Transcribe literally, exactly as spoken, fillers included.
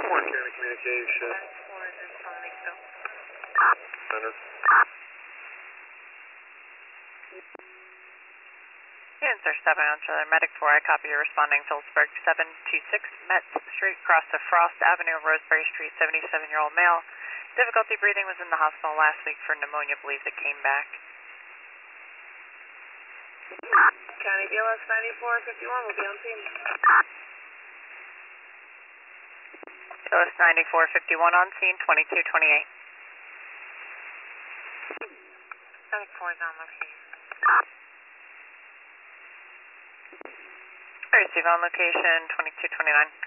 Warren County Communication. Warren responding, so. Center. Units are stepping on Trailer Medic four. I copy you responding. Phillipsburg seven two six Metz Street, cross of Frost Avenue, Roseberry Street, seventy-seven-year-old male. Difficulty breathing, was in the hospital last week for pneumonia. Believes it came back. County B L S ninety-four fifty-one will be on scene. B L S ninety-four fifty-one on scene, twenty-two twenty-eight. Medic four is on location. I receive on location, twenty-two twenty-nine.